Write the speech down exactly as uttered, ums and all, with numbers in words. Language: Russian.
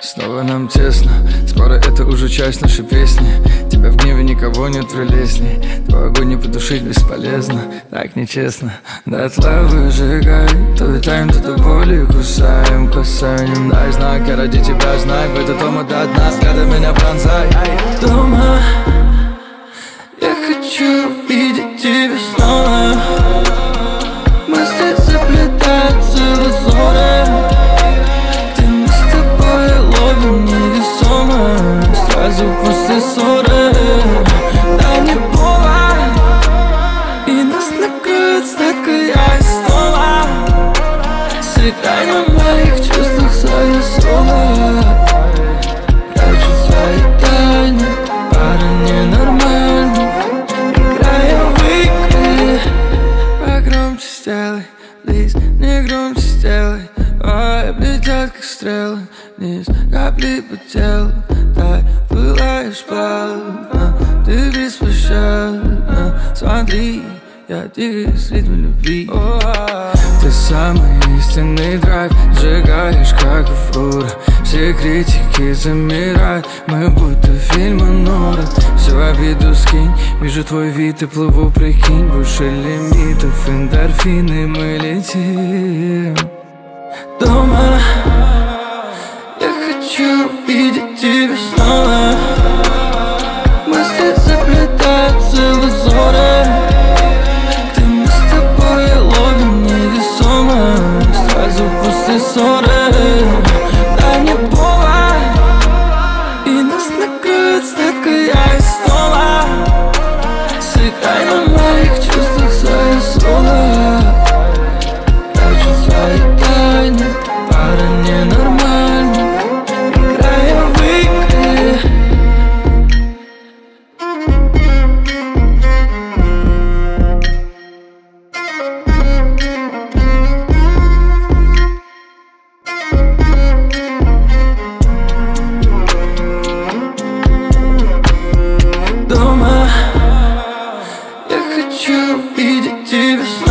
Снова нам тесно, споры это уже часть нашей песни. Тебя в гневе никого нет прелестней. Твой огонь не потушить бесполезно, так нечестно. Дотла выжигай, то витаем, то до боли кусаем, касанием. Дай знак, я ради тебя знаю, в этот омут до дна, взглядом меня пронзай. Дома я хочу видеть тебя снова. Мысли заплетаются в узоры, где мы с тобой ловим невесомо. Сразу после ссоры дай мне повод, и нас накроет сладкая истома. Сыграй на моих чувствах свое соло. Прячу свои тайны, пара ненормальных, играем в игры. Погромче сделай, плиз, не громче сделай. Ой, летят как стрелы вниз, капли по телу. Дай, пылаешь плавно, ты беспощадна. Смотри, я двигаюсь в ритме любви. Ты самый истинный драйв, сжигаешь как фура. Все критики замирают, мы будто фильмы Нора. Всю обиду скинь, вижу твой вид и плыву, прикинь. Больше лимитов, эндорфины, мы летим. Дома я хочу видеть тебя снова. Мысли заплетаются в узоры, где мы с тобой ловим невесомо. Сразу после ссоры дай мне повод, и нас накроет сладкая истома. Сыграй на моих чувствах свое соло. Прячу свои тайны, пара ненормальных, играем в игры. Дома я хочу видеть тебя снова.